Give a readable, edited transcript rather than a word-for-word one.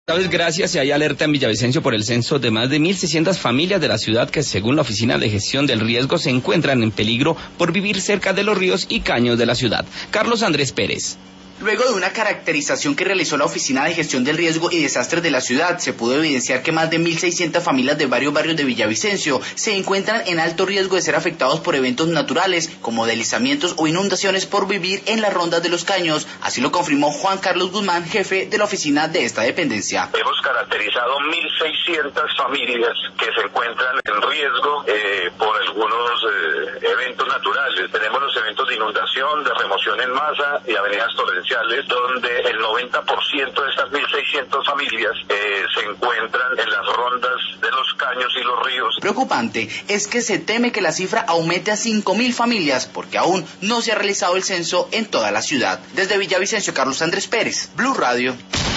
Sabes, gracias, y hay alerta en Villavicencio por el censo de más de 1.600 familias de la ciudad que, según la Oficina de Gestión del Riesgo, se encuentran en peligro por vivir cerca de los ríos y caños de la ciudad. Carlos Andrés Pérez. Luego de una caracterización que realizó la Oficina de Gestión del Riesgo y Desastres de la ciudad, se pudo evidenciar que más de 1.600 familias de varios barrios de Villavicencio se encuentran en alto riesgo de ser afectados por eventos naturales, como deslizamientos o inundaciones por vivir en las rondas de los caños. Así lo confirmó Juan Carlos Guzmán, jefe de la oficina de esta dependencia. Hemos caracterizado 1.600 familias que se encuentran en riesgo por algunos eventos naturales. Tenemos los eventos de inundación, de remoción en masa y avenidas torrenciales, donde el 90% de estas 1.600 familias se encuentran en las rondas de los caños y los ríos. Preocupante es que se teme que la cifra aumente a 5.000 familias, porque aún no se ha realizado el censo en toda la ciudad. Desde Villavicencio, Carlos Andrés Pérez, Blue Radio.